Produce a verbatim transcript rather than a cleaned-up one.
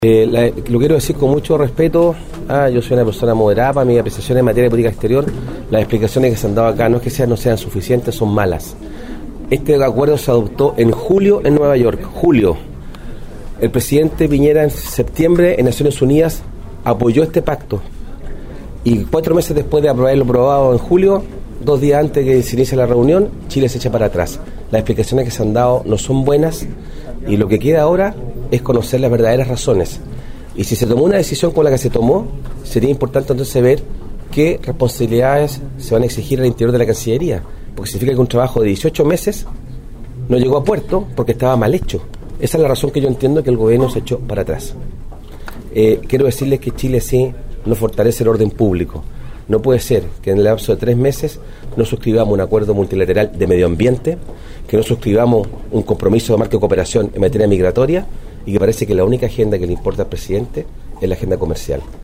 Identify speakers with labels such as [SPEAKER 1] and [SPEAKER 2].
[SPEAKER 1] Eh, la, lo quiero decir con mucho respeto. Ah, yo soy una persona moderada. Para mi apreciación en materia de política exterior, las explicaciones que se han dado acá no es que sean, no sean suficientes, son malas. Este acuerdo se adoptó en julio en Nueva York. Julio. El presidente Piñera en septiembre en Naciones Unidas apoyó este pacto. Y cuatro meses después de haberlo aprobado en julio, dos días antes que se inicie la reunión, Chile se echa para atrás. Las explicaciones que se han dado no son buenas y lo que queda ahora es conocer las verdaderas razones. Y si se tomó una decisión con la que se tomó, sería importante entonces ver qué responsabilidades se van a exigir al interior de la Cancillería, porque significa que un trabajo de dieciocho meses no llegó a puerto porque estaba mal hecho. Esa es la razón que yo entiendo que el gobierno se echó para atrás. Eh, quiero decirles que Chile sí no fortalece el orden público. No puede ser que en el lapso de tres meses no suscribamos un acuerdo multilateral de medio ambiente, que no suscribamos un compromiso de marco de cooperación en materia migratoria y que parece que la única agenda que le importa al presidente es la agenda comercial.